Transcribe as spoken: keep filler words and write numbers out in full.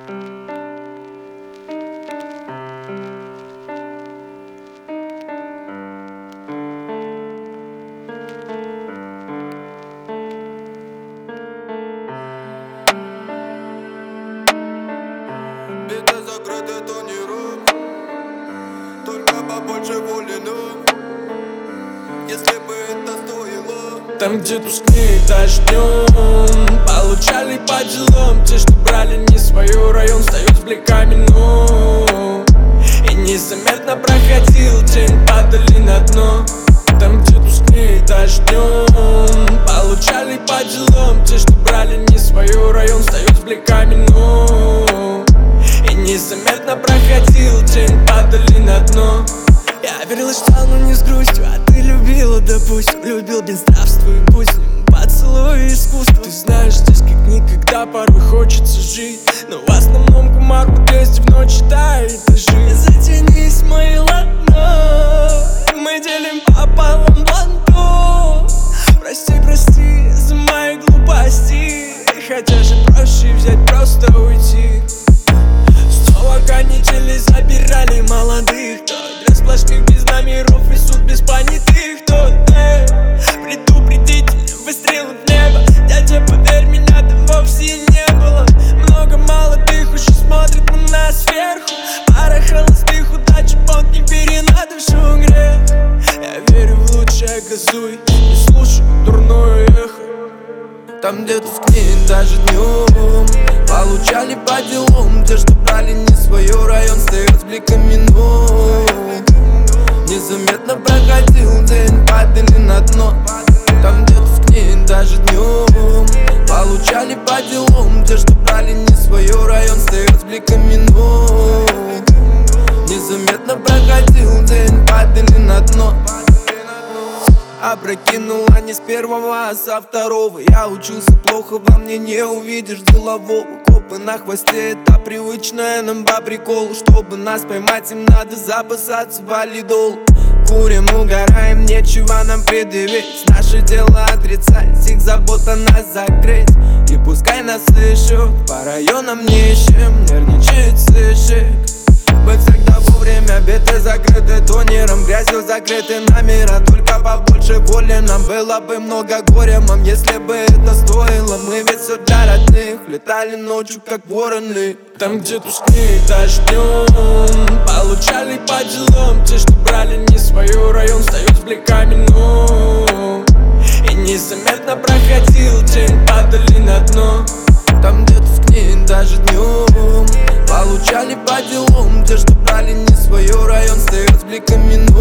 Биты закрыты, тонируем, только побольше воли нам, если бы это стоило. Там, где тускнеет дождем, получали по делам. Те, что брали не свой район, встают с бликами, но и незаметно проходил день, падали на дно. Там, где тускнеет дождем, получали по делам. Те, что брали не свой район, встают с бликами, но и незаметно проходил день, падали на дно. Я верил и ждал, но не с грустью, а ты любила, допустим. Любил без здравствуй, пусть поцелуй искусство. Ты знаешь, здесь как никогда порой хочется жить, но в основном кумар по двести в ночь считает этажи. Затянись, мои ладно, мы делим пополам бланту. Прости, прости за мои глупости, хотя же проще взять, просто уйти. Снова канители забирали молодых, кто для сплошных без номеров и суд без понятых, кто э, предупредительный выстрел в небо. Дядя, поверь, меня там вовсе не было. Много молодых уже смотрят на нас сверху. Пара холостых удач, понт не перенадавшего грех. Я верю в лучшее, газуй, не слушай дурное эхо. Там, где тускнеет даже днем, получали по делам. Те, что брали не свой район, стоят с бликами, но незаметно проходил день, падали на дно. Там, где тускнеет даже днем, получали по делам. Те, что брали не свой район, стоят с бликами, но незаметно проходил день, падали на дно. Опрокинула не с первого, а со второго. Я учился плохо, во мне не увидишь делового. Копы на хвосте, это привычное нам по приколу. Чтобы нас поймать, им надо запасаться валидол. Курим, угораем, нечего нам предъявить. Наше дело отрицать, их забота нас закрыть. И пускай нас слышат, по районам не ищем, нервничает сыщик. Мы всегда вовремя, биты закрыты тонером, грязью закрыты номера. Только побольше воли, нам было бы много горя, мам, если бы это стоило. Мы ведь все для родных, летали ночью как вороны. Там, где тускнеет дождем, получали по делам. Те, что брали не свой район, встают с бликами, но и незаметно проходил день, падали на дно. Там, где тускнеет даже днем, получали по делам. Те, что брали не свой район, стоят с бликами, но